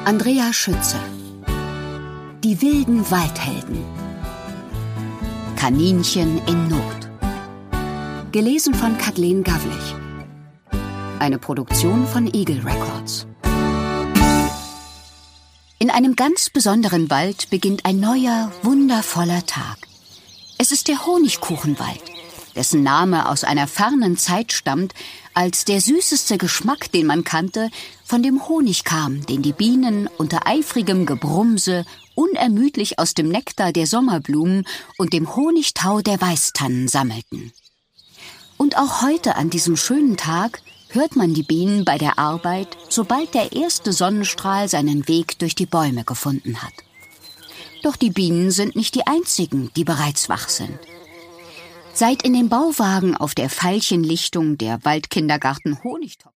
Andrea Schütze. Die wilden Waldhelden. Kaninchen in Not. Gelesen von Kathleen Gavlich. Eine Produktion von Eagle Records. In einem ganz besonderen Wald beginnt ein neuer, wundervoller Tag. Es ist der Honigkuchenwald, dessen Name aus einer fernen Zeit stammt, als der süßeste Geschmack, den man kannte, von dem Honig kam, den die Bienen unter eifrigem Gebrumse unermüdlich aus dem Nektar der Sommerblumen und dem Honigtau der Weißtannen sammelten. Und auch heute an diesem schönen Tag hört man die Bienen bei der Arbeit, sobald der erste Sonnenstrahl seinen Weg durch die Bäume gefunden hat. Doch die Bienen sind nicht die einzigen, die bereits wach sind. Seit in den Bauwagen auf der Veilchenlichtung der Waldkindergarten Honigtopf